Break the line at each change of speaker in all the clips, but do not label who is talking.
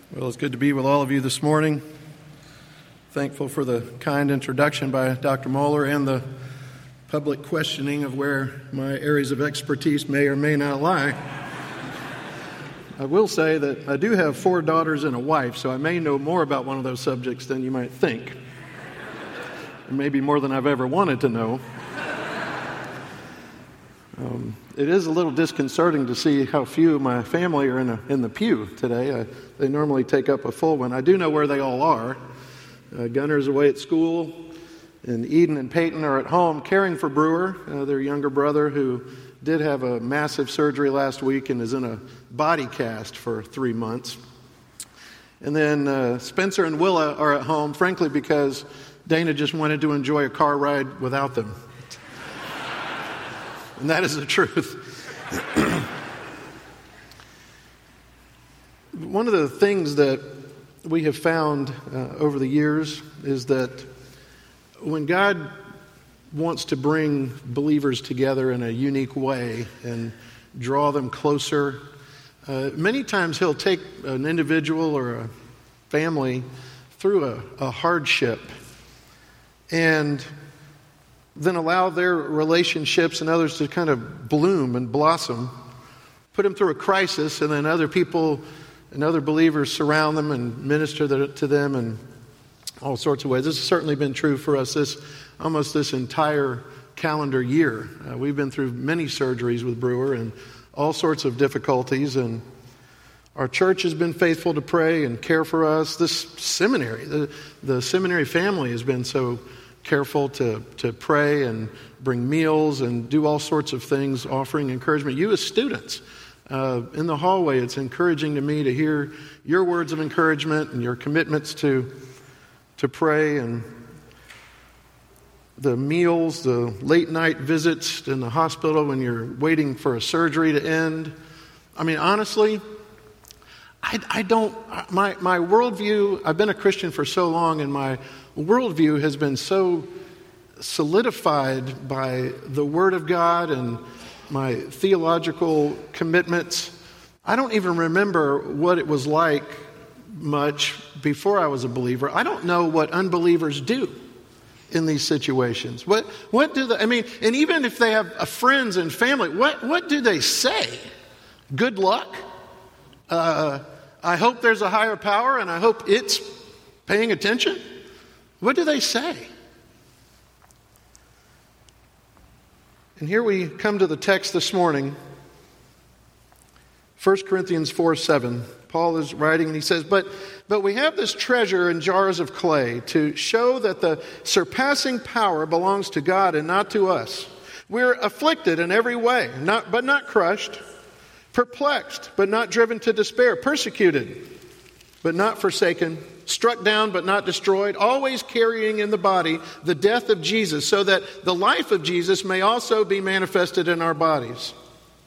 Well, it's good to be with all of you this morning. Thankful for the kind introduction by Dr. Moeller and the public questioning of where my areas of expertise may or may not lie. I will say that I do have 4 daughters and a wife, so I may know more about one of those subjects than you might think. Maybe more than I've ever wanted to know. It is a little disconcerting to see how few of my family are in the pew today. They normally take up a full one. I do know where they all are. Gunner's away at school, and Eden and Peyton are at home caring for Brewer, their younger brother, who did have a massive surgery last week and is in a body cast for 3 months. And then Spencer and Willa are at home, frankly, because Dana just wanted to enjoy a car ride without them. And that is the truth. One of the things that we have found over the years is that when God wants to bring believers together in a unique way and draw them closer, many times He'll take an individual or a family through a hardship and then allow their relationships and others to kind of bloom and blossom, put them through a crisis, and then other people and other believers surround them and minister to them in all sorts of ways. This has certainly been true for us almost this entire calendar year. We've been through many surgeries with Brewer and all sorts of difficulties, and our church has been faithful to pray and care for us. This seminary, the seminary family has been so careful to pray and bring meals and do all sorts of things, offering encouragement. You as students in the hallway, it's encouraging to me to hear your words of encouragement and your commitments to pray, and the meals, the late night visits in the hospital when you're waiting for a surgery to end. I mean, honestly, my worldview, I've been a Christian for so long, and my worldview has been so solidified by the Word of God and my theological commitments. I don't even remember what it was like much before I was a believer. I don't know what unbelievers do in these situations. What do they, and even if they have friends and family, what do they say? Good luck? I hope there's a higher power and I hope it's paying attention? What do they say? And here we come to the text this morning, 1 Corinthians 4:7. Paul is writing and he says, But we have this treasure in jars of clay to show that the surpassing power belongs to God and not to us. We're afflicted in every way, but not crushed, perplexed, but not driven to despair, persecuted, but not forsaken, struck down but not destroyed, always carrying in the body the death of Jesus, so that the life of Jesus may also be manifested in our bodies.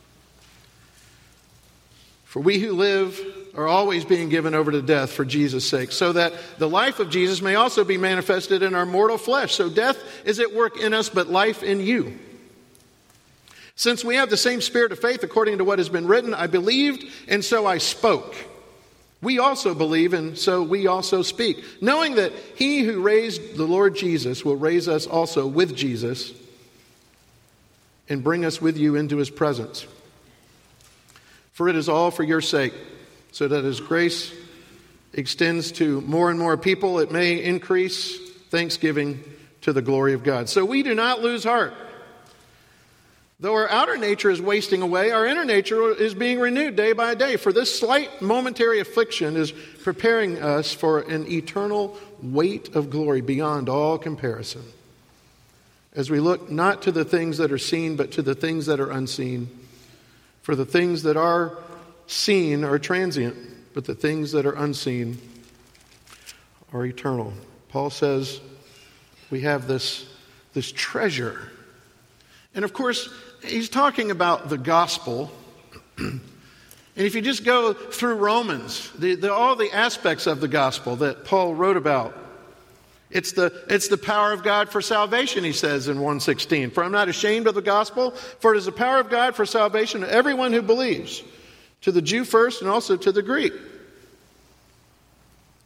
For we who live are always being given over to death for Jesus' sake, so that the life of Jesus may also be manifested in our mortal flesh. So death is at work in us, but life in you. Since we have the same spirit of faith, according to what has been written, I believed, and so I spoke. We also believe, and so we also speak, knowing that he who raised the Lord Jesus will raise us also with Jesus and bring us with you into his presence. For it is all for your sake, so that as grace extends to more and more people, it may increase thanksgiving to the glory of God. So we do not lose heart. Though our outer nature is wasting away, our inner nature is being renewed day by day. For this slight momentary affliction is preparing us for an eternal weight of glory beyond all comparison. As we look not to the things that are seen, but to the things that are unseen. For the things that are seen are transient, but the things that are unseen are eternal. Paul says we have this treasure. And of course, he's talking about the gospel. And if you just go through Romans, all the aspects of the gospel that Paul wrote about, it's the power of God for salvation, he says in 1:16. For I'm not ashamed of the gospel, for it is the power of God for salvation to everyone who believes, to the Jew first and also to the Greek.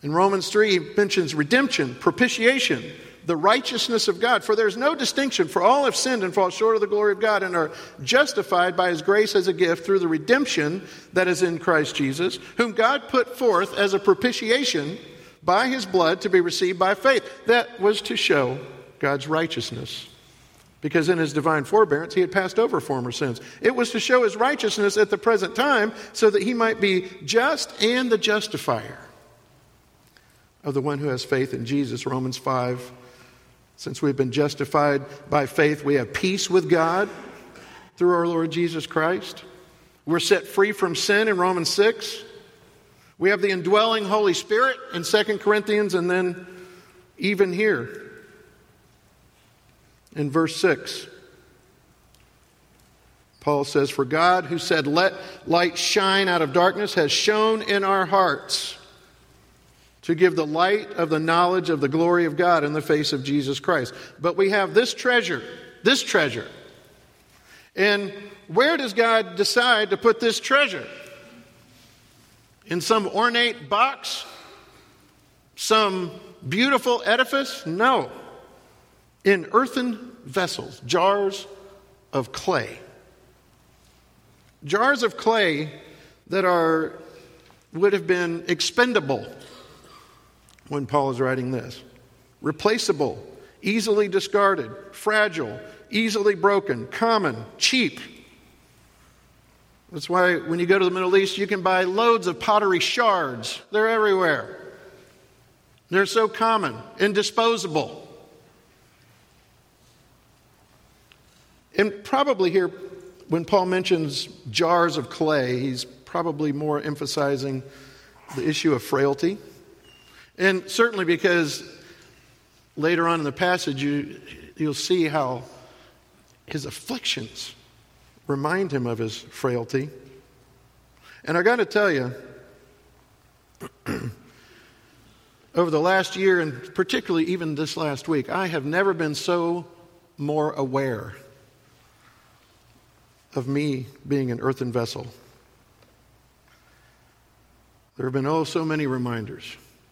In Romans 3, he mentions redemption, propitiation, the righteousness of God. For there's no distinction, for all have sinned and fall short of the glory of God and are justified by his grace as a gift through the redemption that is in Christ Jesus, whom God put forth as a propitiation by his blood to be received by faith. That was to show God's righteousness, because in his divine forbearance he had passed over former sins. It was to show his righteousness at the present time so that he might be just and the justifier of the one who has faith in Jesus. Romans 5, since we've been justified by faith, we have peace with God through our Lord Jesus Christ. We're set free from sin in Romans 6. We have the indwelling Holy Spirit in 2 Corinthians, and then even here in verse 6, Paul says, "For God, who said, 'Let light shine out of darkness,' has shone in our hearts to give the light of the knowledge of the glory of God in the face of Jesus Christ." But we have this treasure. And where does God decide to put this treasure? In some ornate box? Some beautiful edifice? No. In earthen vessels, jars of clay. Jars of clay that would have been expendable when Paul is writing this. Replaceable, easily discarded, fragile, easily broken, common, cheap. That's why when you go to the Middle East, you can buy loads of pottery shards. They're everywhere. They're so common and disposable. And probably here, when Paul mentions jars of clay, he's probably more emphasizing the issue of frailty. And certainly because later on in the passage, you'll see how his afflictions remind him of his frailty. And I got to tell you, over the last year, and particularly even this last week, I have never been so more aware of me being an earthen vessel. There have been so many reminders.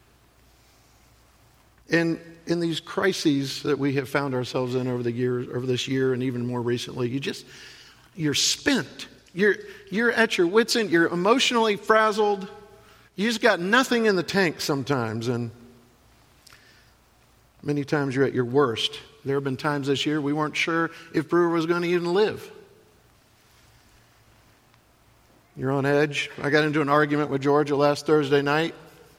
And in these crises that we have found ourselves in over this year and even more recently, you're spent. You're at your wits' end. You're emotionally frazzled. You just got nothing in the tank sometimes. And many times you're at your worst. There have been times this year we weren't sure if Brewer was going to even live. You're on edge. I got into an argument with Georgia last Thursday night.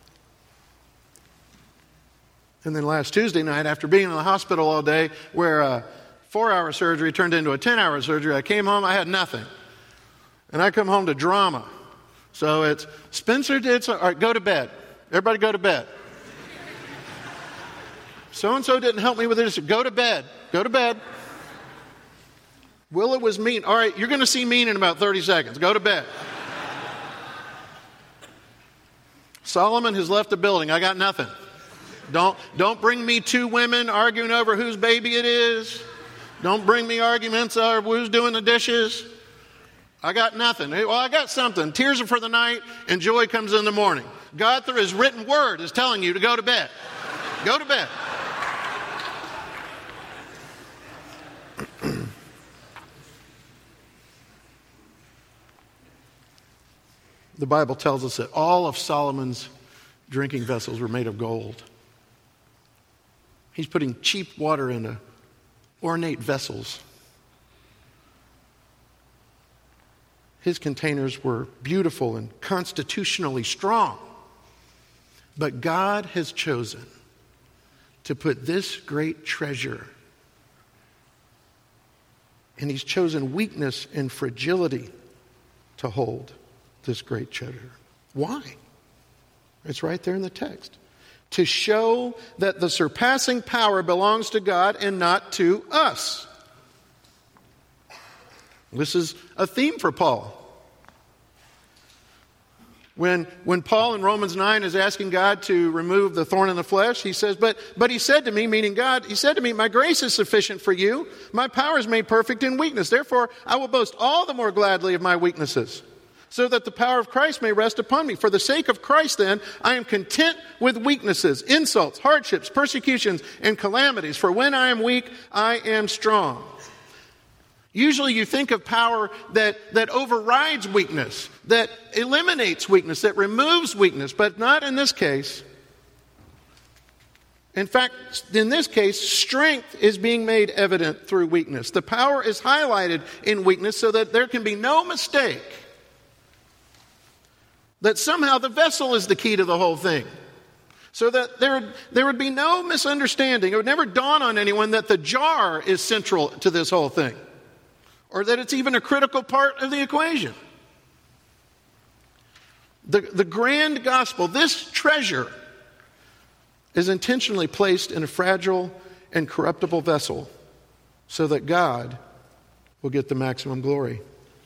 And then last Tuesday night, after being in the hospital all day, where a 4-hour surgery turned into a 10-hour surgery, I came home, I had nothing. And I come home to drama. So it's, Spencer did so, all right, go to bed. Everybody go to bed. So-and-so didn't help me with this. Go to bed. Go to bed. Willa was mean. All right, you're going to see mean in about 30 seconds. Go to bed. Solomon has left the building. I got nothing. Don't bring me two women arguing over whose baby it is. Don't bring me arguments over who's doing the dishes. I got nothing. Well, I got something. Tears are for the night and joy comes in the morning. God, through his written word, is telling you to go to bed. Go to bed. The Bible tells us that all of Solomon's drinking vessels were made of gold. He's putting cheap water into ornate vessels. His containers were beautiful and constitutionally strong. But God has chosen to put this great treasure, and he's chosen weakness and fragility to hold this great treasure. Why? It's right there in the text. To show that the surpassing power belongs to God and not to us. This is a theme for Paul. When Paul in Romans 9 is asking God to remove the thorn in the flesh, he says, but he said to me, meaning God, he said to me, my grace is sufficient for you. My power is made perfect in weakness. Therefore, I will boast all the more gladly of my weaknesses, so that the power of Christ may rest upon me. For the sake of Christ, then, I am content with weaknesses, insults, hardships, persecutions, and calamities. For when I am weak, I am strong. Usually you think of power that overrides weakness, that eliminates weakness, that removes weakness, but not in this case. In fact, in this case, strength is being made evident through weakness. The power is highlighted in weakness so that there can be no mistake that somehow the vessel is the key to the whole thing. So that there would be no misunderstanding. It would never dawn on anyone that the jar is central to this whole thing, or that it's even a critical part of the equation. The grand gospel, this treasure, is intentionally placed in a fragile and corruptible vessel so that God will get the maximum glory.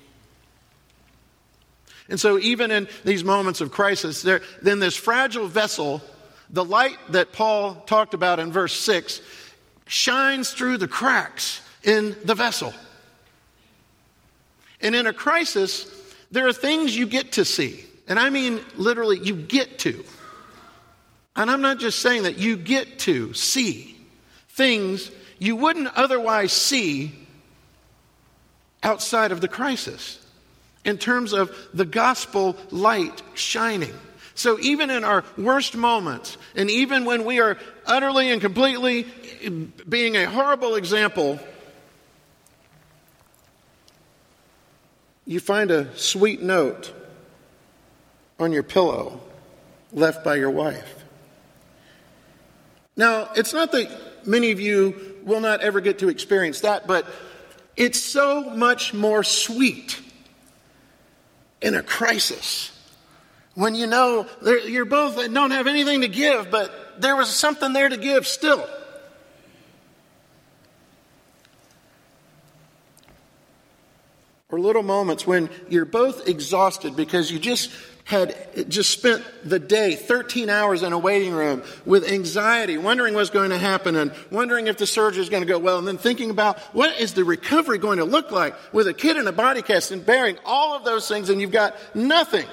And so even in these moments of crisis, then this fragile vessel, the light that Paul talked about in verse 6, shines through the cracks in the vessel. And in a crisis, there are things you get to see. And I mean literally, you get to. And I'm not just saying that, you get to see things you wouldn't otherwise see outside of the crisis in terms of the gospel light shining. So even in our worst moments, and even when we are utterly and completely being a horrible example, you find a sweet note on your pillow left by your wife. Now, it's not that many of you will not ever get to experience that, but it's so much more sweet in a crisis when you know you're both don't have anything to give, but there was something there to give still. Or little moments when you're both exhausted because you just spent the day, 13 hours in a waiting room with anxiety, wondering what's going to happen and wondering if the surgery is going to go well, and then thinking about what is the recovery going to look like with a kid in a body cast and bearing all of those things, and you've got nothing.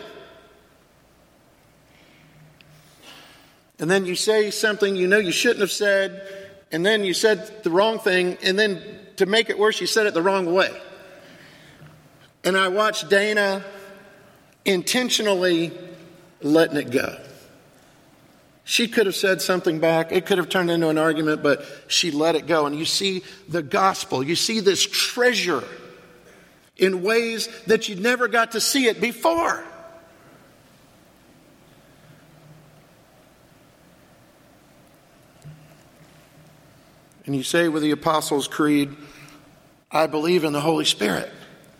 And then you say something you know you shouldn't have said, and then you said the wrong thing, and then to make it worse, you said it the wrong way. And I watched Dana intentionally letting it go. She could have said something back. It could have turned into an argument, but she let it go. And you see the gospel. You see this treasure in ways that you never got to see it before. And you say with the Apostles' Creed, I believe in the Holy Spirit.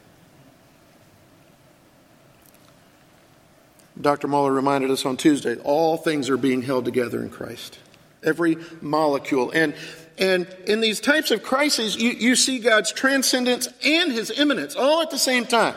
Dr. Muller reminded us on Tuesday, all things are being held together in Christ. Every molecule. And in these types of crises, you see God's transcendence and His immanence all at the same time.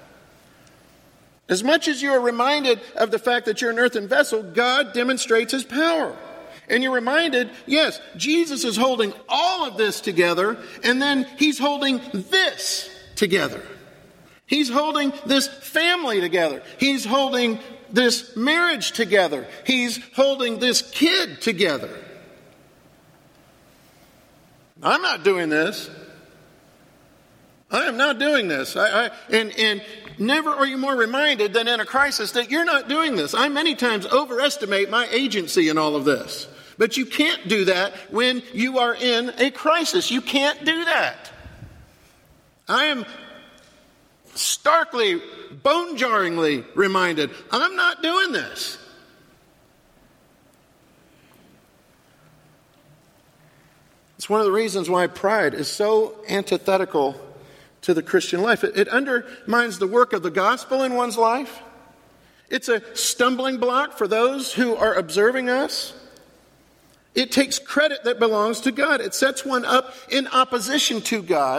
As much as you are reminded of the fact that you're an earthen vessel, God demonstrates His power. And you're reminded, yes, Jesus is holding all of this together, and then He's holding this together. He's holding this family together. He's holding this marriage together. He's holding this kid together. I'm not doing this. I am not doing this. And never are you more reminded than in a crisis that you're not doing this. I many times overestimate my agency in all of this. But you can't do that when you are in a crisis. You can't do that. I am starkly, bone-jarringly reminded, I'm not doing this. It's one of the reasons why pride is so antithetical to the Christian life. It undermines the work of the gospel in one's life. It's a stumbling block for those who are observing us. It takes credit that belongs to God. It sets one up in opposition to God,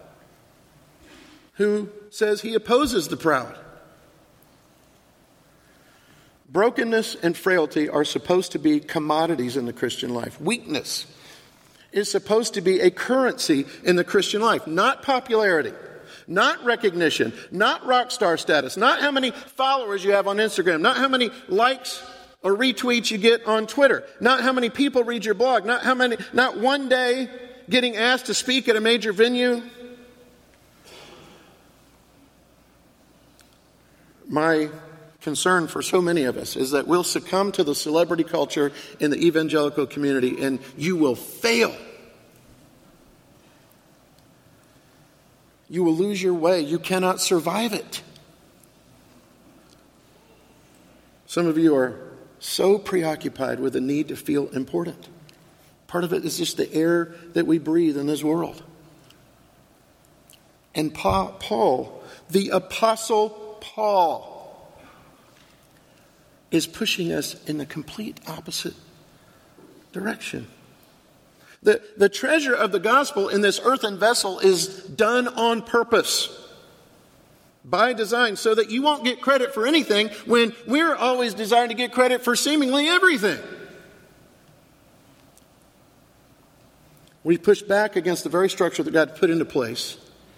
who says He opposes the proud. Brokenness and frailty are supposed to be commodities in the Christian life. Weakness is supposed to be a currency in the Christian life, not popularity, not recognition, not rock star status, not how many followers you have on Instagram, not how many likes or retweets you get on Twitter, not how many people read your blog, not one day getting asked to speak at a major venue. My concern for so many of us is that we'll succumb to the celebrity culture in the evangelical community, and you will fail. You will lose your way. You cannot survive it. Some of you are so preoccupied with the need to feel important. Part of it is just the air that we breathe in this world. And Paul, the Apostle Paul, is pushing us in the complete opposite direction. The treasure of the gospel in this earthen vessel is done on purpose, by design, so that you won't get credit for anything when we're always desiring to get credit for seemingly everything. We push back against the very structure that God put into place.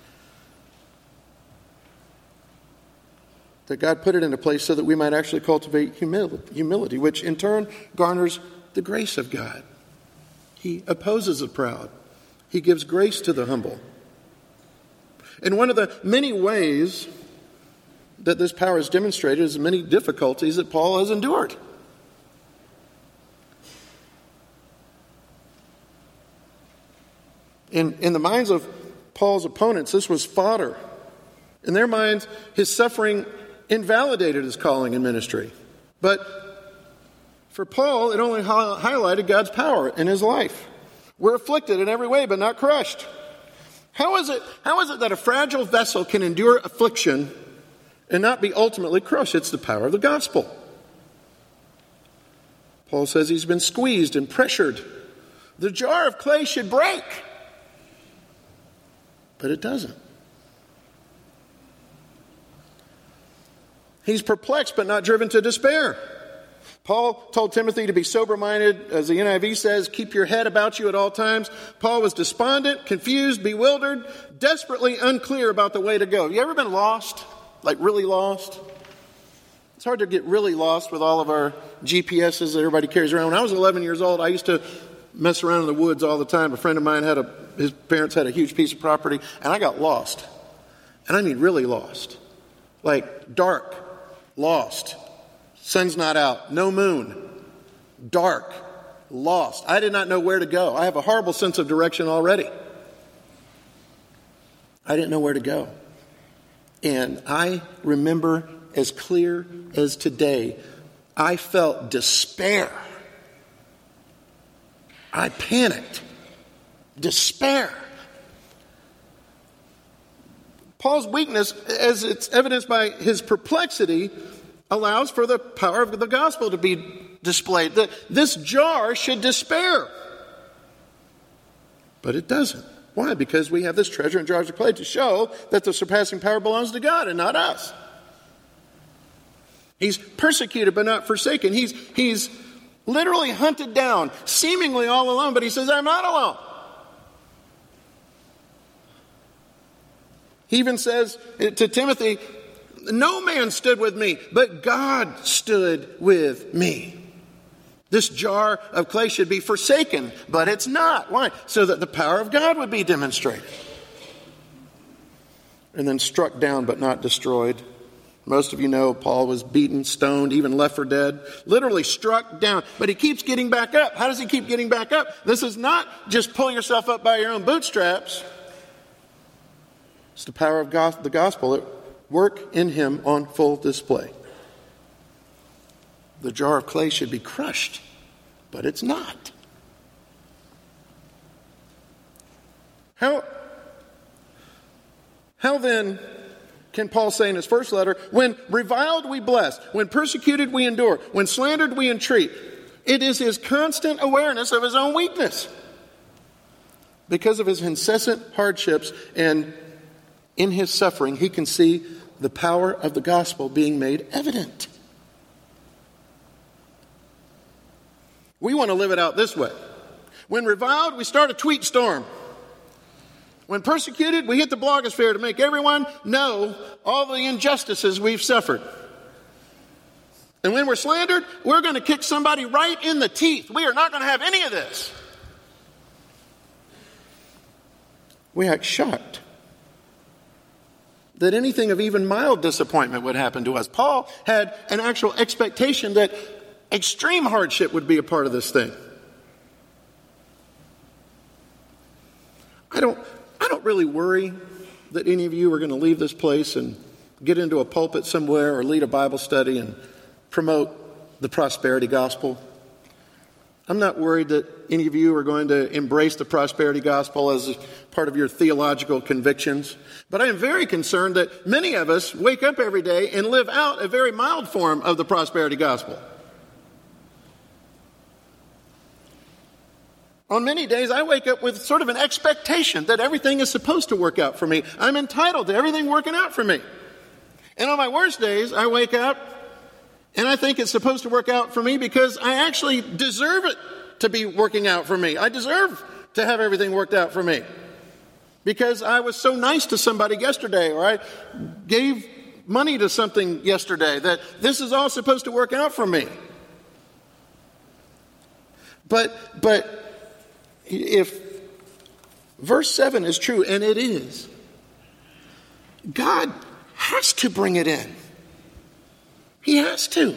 That God put it into place so that we might actually cultivate humility, which in turn garners the grace of God. He opposes the proud. He gives grace to the humble. And one of the many ways that this power is demonstrated is the many difficulties that Paul has endured. In the minds of Paul's opponents, this was fodder. In their minds, his suffering invalidated his calling and ministry. But for Paul, it only highlighted God's power in his life. We're afflicted in every way, but not crushed. How is it that a fragile vessel can endure affliction and not be ultimately crushed? It's the power of the gospel. Paul says he's been squeezed and pressured. The jar of clay should break, but it doesn't. He's perplexed but not driven to despair. Paul told Timothy to be sober-minded. As the NIV says, keep your head about you at all times. Paul was despondent, confused, bewildered, desperately unclear about the way to go. Have you ever been lost? Like really lost? It's hard to get really lost with all of our GPSs that everybody carries around. When I was 11 years old, I used to mess around in the woods all the time. A friend of mine his parents had a huge piece of property, and I got lost. And I mean really lost. Like dark, lost. Sun's not out. No moon. Dark. Lost. I did not know where to go. I have a horrible sense of direction already. I didn't know where to go. And I remember as clear as today, I felt despair. I panicked. Despair. Paul's weakness, as it's evidenced by his perplexity, allows for the power of the gospel to be displayed. This jar should despair. But it doesn't. Why? Because we have this treasure in jars of clay to show that the surpassing power belongs to God and not us. He's persecuted but not forsaken. He's literally hunted down, seemingly all alone, but he says, I'm not alone. He even says to Timothy, no man stood with me, but God stood with me. This jar of clay should be forsaken, but it's not. Why? So that the power of God would be demonstrated. And then struck down, but not destroyed. Most of you know Paul was beaten, stoned, even left for dead. Literally struck down. But he keeps getting back up. How does he keep getting back up? This is not just pull yourself up by your own bootstraps. It's the power of the gospel at work in him on full display. The jar of clay should be crushed, but it's not. How then can Paul say in his first letter, when reviled we bless, when persecuted we endure, when slandered we entreat? It is his constant awareness of his own weakness. Because of his incessant hardships and in his suffering, he can see the power of the gospel being made evident. We want to live it out this way. When reviled, we start a tweet storm. When persecuted, we hit the blogosphere to make everyone know all the injustices we've suffered. And when we're slandered, we're going to kick somebody right in the teeth. We are not going to have any of this. We act shocked that anything of even mild disappointment would happen to us. Paul had an actual expectation that extreme hardship would be a part of this thing. I don't really worry that any of you are going to leave this place and get into a pulpit somewhere or lead a Bible study and promote the prosperity gospel. I'm not worried that any of you are going to embrace the prosperity gospel as part of your theological convictions. But I am very concerned that many of us wake up every day and live out a very mild form of the prosperity gospel. On many days, I wake up with sort of an expectation that everything is supposed to work out for me. I'm entitled to everything working out for me. And on my worst days, I wake up and I think it's supposed to work out for me because I actually deserve it to be working out for me. I deserve to have everything worked out for me because I was so nice to somebody yesterday, or I gave money to something yesterday, that this is all supposed to work out for me. But if verse 7 is true, and it is, God has to bring it in. He has to.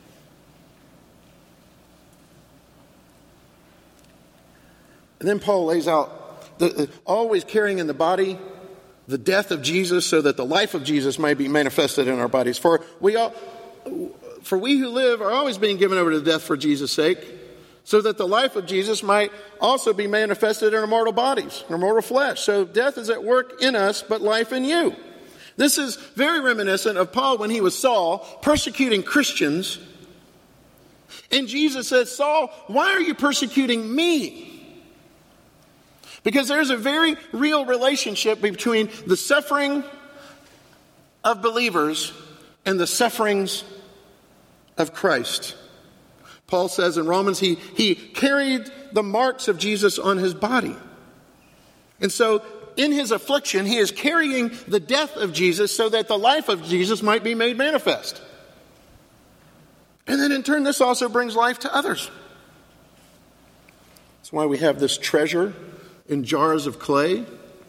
And then Paul lays out always carrying in the body the death of Jesus so that the life of Jesus may be manifested in our bodies. For we who live are always being given over to death for Jesus' sake, so that the life of Jesus might also be manifested in our mortal bodies, in our mortal flesh. So death is at work in us, but life in you. This is very reminiscent of Paul when he was Saul, persecuting Christians. And Jesus says, Saul, why are you persecuting me? Because there's a very real relationship between the suffering of believers and the sufferings of Christ. Paul says in Romans, he carried the marks of Jesus on his body. And so in his affliction, he is carrying the death of Jesus so that the life of Jesus might be made manifest. And then in turn, this also brings life to others. That's why we have this treasure in jars of clay.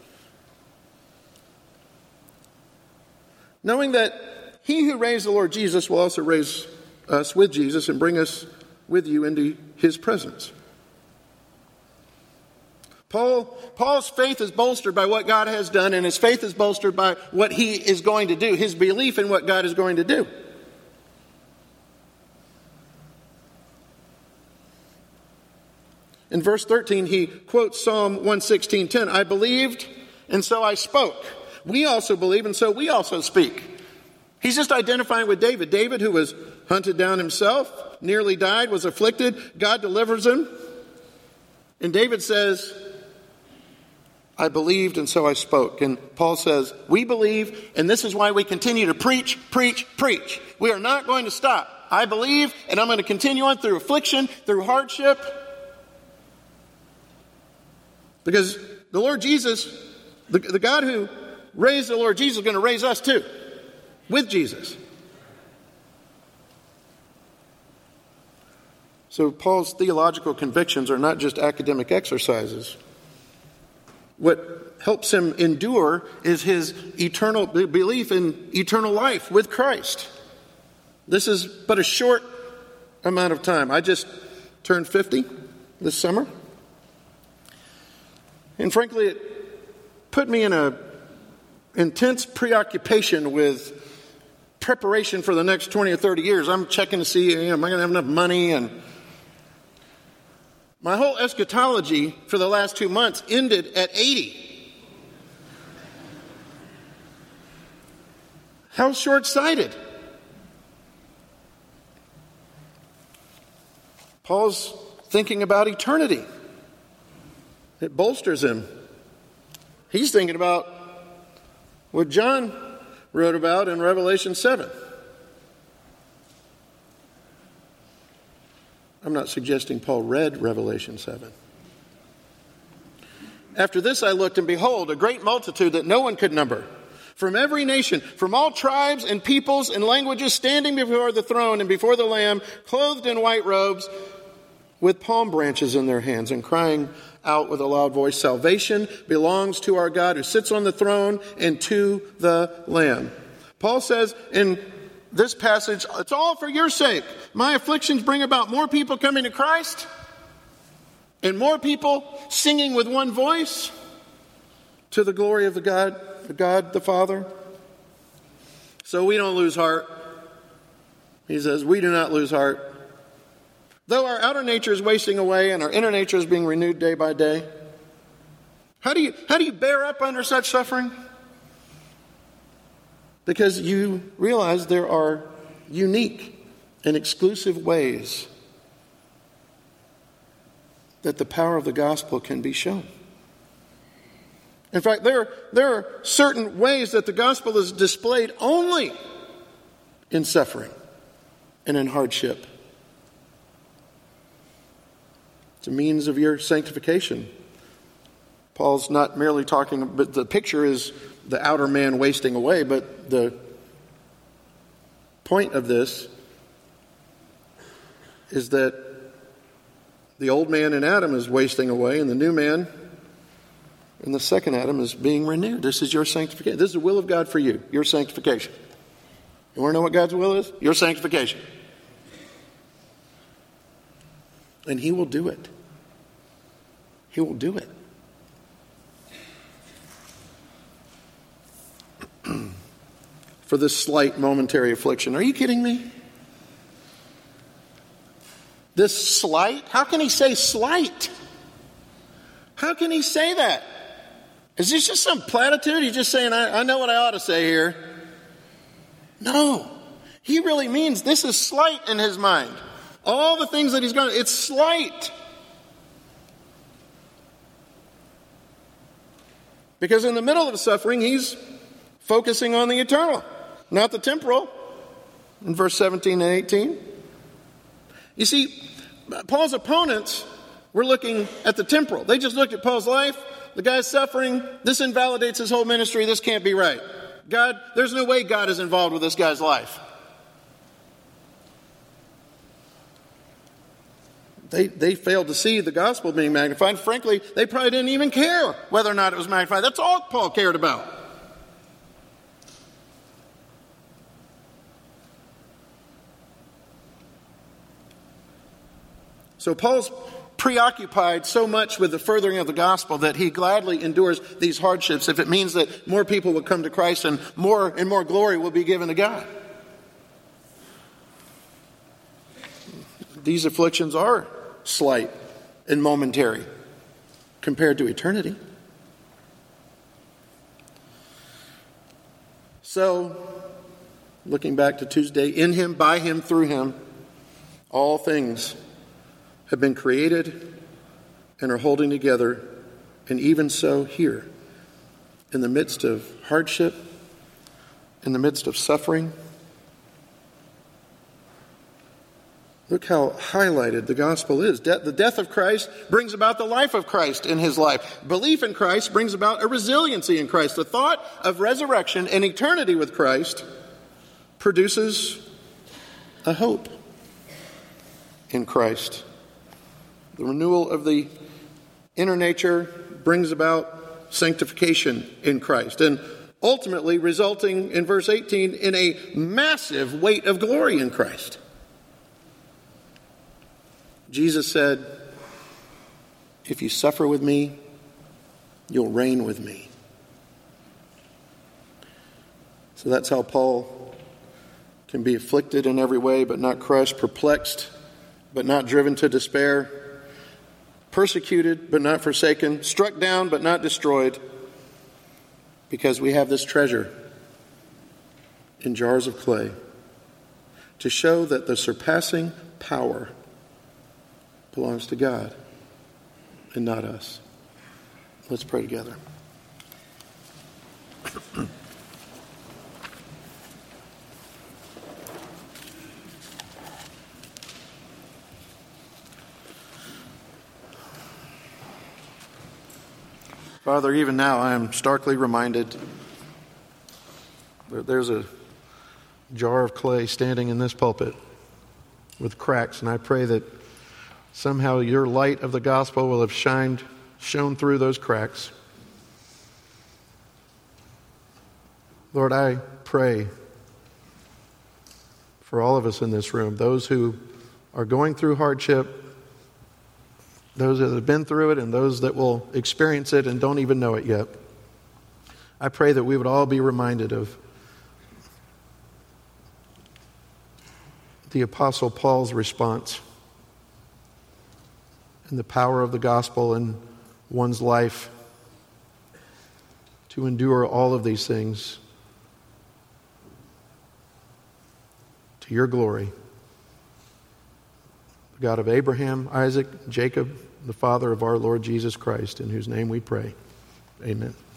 Knowing that he who raised the Lord Jesus will also raise us with Jesus and bring us with you into his presence. Paul's faith is bolstered by what God has done, and his faith is bolstered by what he is going to do, his belief in what God is going to do. In verse 13, he quotes Psalm 116:10, I believed, and so I spoke. We also believe, and so we also speak. He's just identifying with David. David, who was hunted down himself, nearly died, was afflicted. God delivers him. And David says, I believed, and so I spoke. And Paul says, we believe, and this is why we continue to preach, preach, preach. We are not going to stop. I believe, and I'm going to continue on through affliction, through hardship. Because the Lord Jesus, the God who raised the Lord Jesus is going to raise us too, with Jesus. So Paul's theological convictions are not just academic exercises. What helps him endure is his eternal belief in eternal life with Christ. This is but a short amount of time. I just turned 50 this summer. And frankly, it put me in an intense preoccupation with preparation for the next 20 or 30 years. I'm checking to see, am I going to have enough money? And my whole eschatology for the last 2 months ended at 80. How short-sighted. Paul's thinking about eternity. It bolsters him. He's thinking about what John wrote about in Revelation 7. I'm not suggesting Paul read Revelation 7. After this I looked, and behold, a great multitude that no one could number, from every nation, from all tribes and peoples and languages, standing before the throne and before the Lamb, clothed in white robes, with palm branches in their hands, and crying out with a loud voice, "Salvation belongs to our God who sits on the throne and to the Lamb." Paul says in this passage, it's all for your sake. My afflictions bring about more people coming to Christ and more people singing with one voice to the glory of God the Father. So we don't lose heart. He says, we do not lose heart. Though our outer nature is wasting away and our inner nature is being renewed day by day. How do you bear up under such suffering? Because you realize there are unique and exclusive ways that the power of the gospel can be shown. In fact, there are certain ways that the gospel is displayed only in suffering and in hardship. It's a means of your sanctification. Paul's not merely talking, but the picture is the outer man wasting away, but the point of this is that the old man in Adam is wasting away, and the new man in the second Adam is being renewed. This is your sanctification. This is the will of God for you, your sanctification. You want to know what God's will is? Your sanctification. And He will do it. He will do it. For this slight momentary affliction. Are you kidding me? This slight? How can he say slight? How can he say that? Is this just some platitude? He's just saying, I know what I ought to say here. No. He really means this is slight in his mind. All the things that he's going to, it's slight. Because in the middle of the suffering, he's focusing on the eternal, not the temporal, in verse 17 and 18. You see, Paul's opponents were looking at the temporal. They just looked at Paul's life. The guy's suffering. This invalidates his whole ministry. This can't be right. There's no way God is involved with this guy's life. They failed to see the gospel being magnified. Frankly, they probably didn't even care whether or not it was magnified. That's all Paul cared about. So Paul's preoccupied so much with the furthering of the gospel that he gladly endures these hardships if it means that more people will come to Christ and more glory will be given to God. These afflictions are slight and momentary compared to eternity. So, looking back to Tuesday, in Him, by Him, through Him, all things have been created and are holding together, and even so here, in the midst of hardship, in the midst of suffering. Look how highlighted the gospel is. The death of Christ brings about the life of Christ in his life. Belief in Christ brings about a resiliency in Christ. The thought of resurrection and eternity with Christ produces a hope in Christ. The renewal of the inner nature brings about sanctification in Christ, and ultimately resulting in verse 18 in a massive weight of glory in Christ. Jesus said, if you suffer with me, you'll reign with me. So that's how Paul can be afflicted in every way, but not crushed, perplexed, but not driven to despair, persecuted, but not forsaken, struck down, but not destroyed, because we have this treasure in jars of clay to show that the surpassing power belongs to God and not us. Let's pray together. Father, even now I am starkly reminded that there's a jar of clay standing in this pulpit with cracks, and I pray that somehow your light of the gospel will have shone through those cracks. Lord, I pray for all of us in this room, those who are going through hardship, those that have been through it, and those that will experience it and don't even know it yet. I pray that we would all be reminded of the Apostle Paul's response and the power of the gospel in one's life to endure all of these things to your glory. The God of Abraham, Isaac, Jacob, the Father of our Lord Jesus Christ, in whose name we pray. Amen.